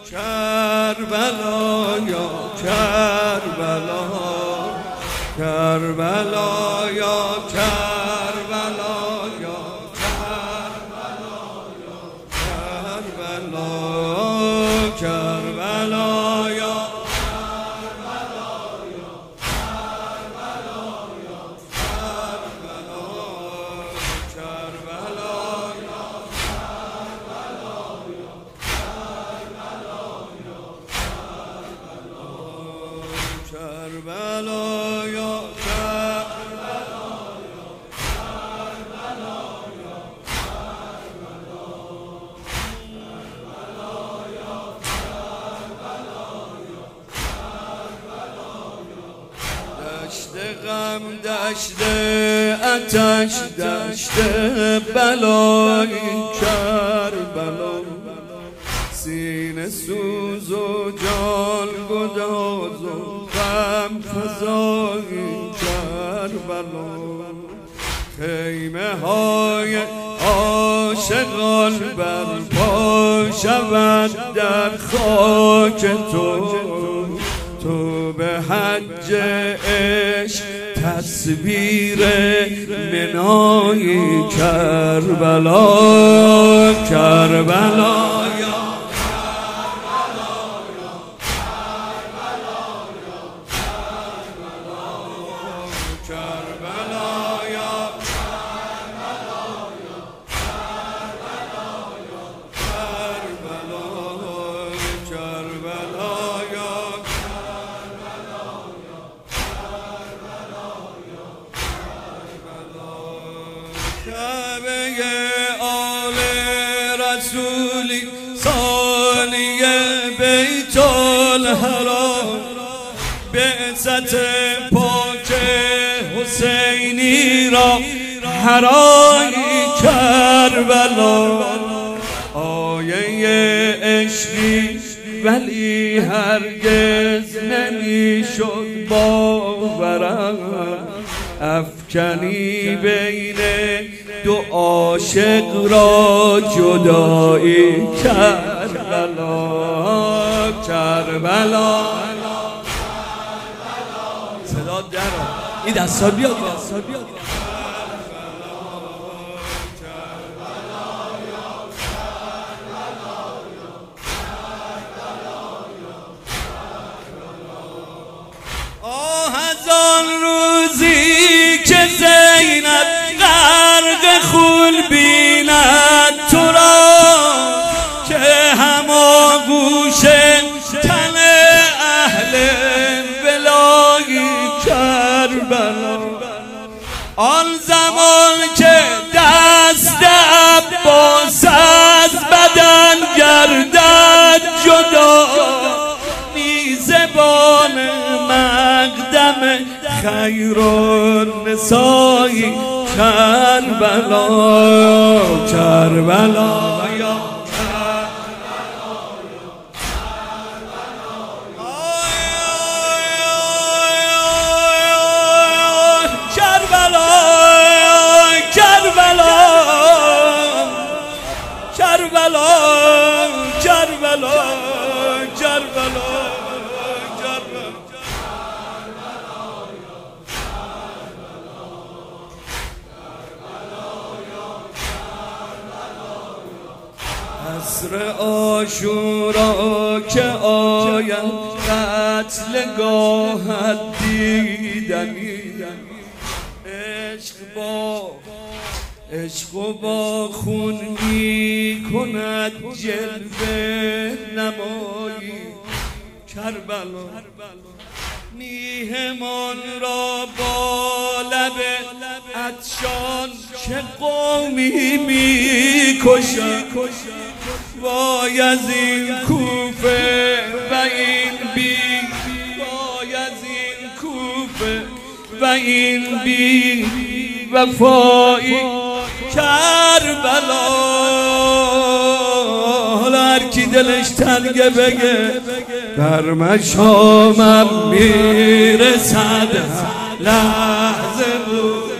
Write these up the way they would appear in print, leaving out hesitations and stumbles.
کربلا یا کربلا، کربلا یا کربلا یا کربلا یا کربلا، کربلا یا کربلا یا کربلا یا کربلا، کربلا یا کربلا یا کربلا یا دشت غم، دشت آتش، دشت بلای کربلا، سینه سوز و جان گداز و غم فزای کربلا، خیمه های عاشقان برپا شود در خاک تو به حج عشق تصویر منای کربلا، کربلا یا کعبه آل رسولی، ثانیه بیت الحرام، بعثت پاک حسینی را هرای کربلا، آیه عشقی ولی هرگز نمیشد باورم، افکنی بین دو عاشق را جدایی کربلا، کربلا. صدا در این دستا بیاد، این دستا بیاد. از آن روزی که زینب غرق خون بیند تو را، که هماغوش تن اهل ولای کربلا، آن زمان که دست عباس از بدن گردد جدا، میزبان مقدم خیر النساء کربلا، کربلا یا کربلا، کربلا، کربلا، کربلا، کربلا. عصر عاشورا که آید قتلگاهت دیدنی، عشق با خون می کند جلوه نمایی کربلا، میهمان را با لب عطشان چه قومی می کشد، وای از این کوفه و این بی، وای از این کوفه و این بی وفایی کربلا. حالا هر کی دلش تنگه بگه در مشامم میرسد لحظه بود،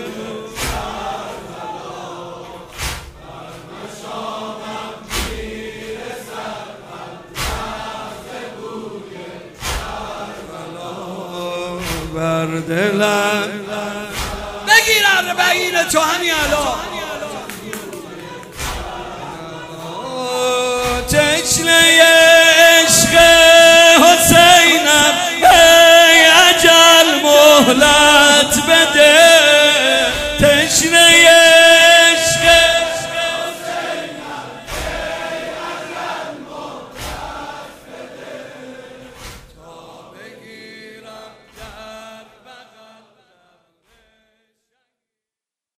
بر دلم بگیر بگیر تو همین الان تشنه